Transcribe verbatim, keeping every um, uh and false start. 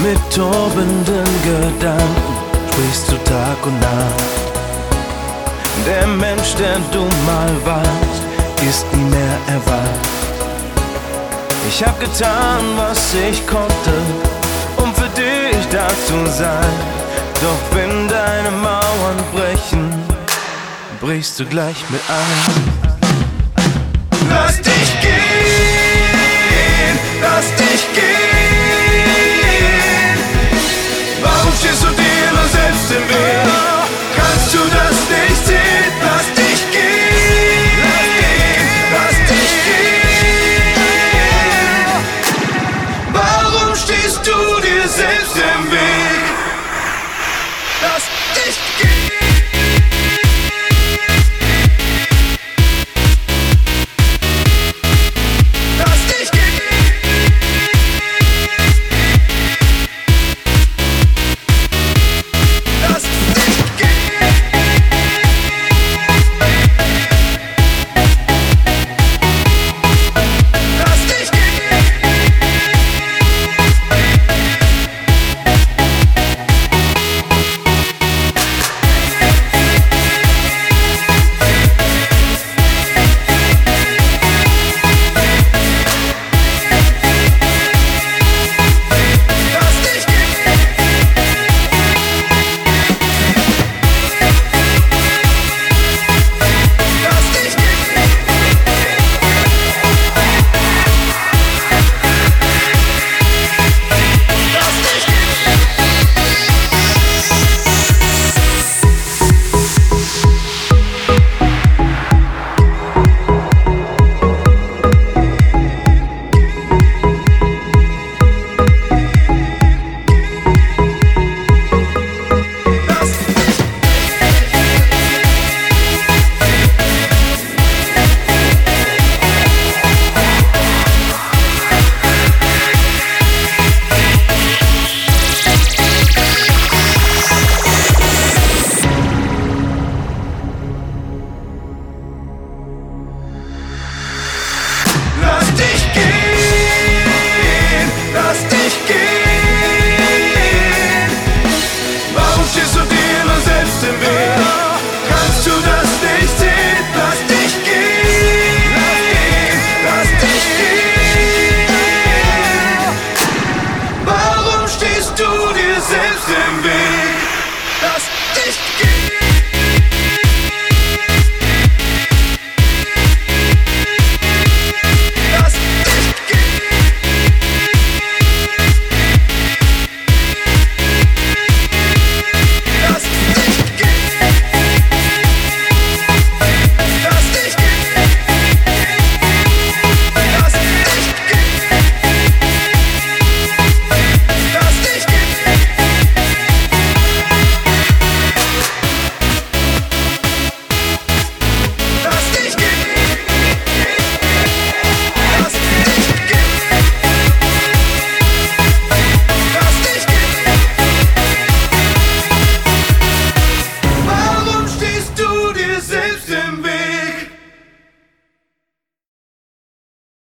Mit tobenden Gedanken sprichst du Tag und Nacht. Der Mensch, der du mal warst, ist nie mehr erwacht. Ich hab getan, was ich konnte, um für dich da zu sein. Doch wenn deine Mauern brechen, brichst du gleich mit ein. Lass dich gehen, lass dich gehen. Warum stehst du dir nur selbst im Weg? Kannst du das nicht sehen? Lass dich gehen, lass dich gehen. Warum stehst du dir selbst im Weg? Lass dich gehen. Lass dich gehen.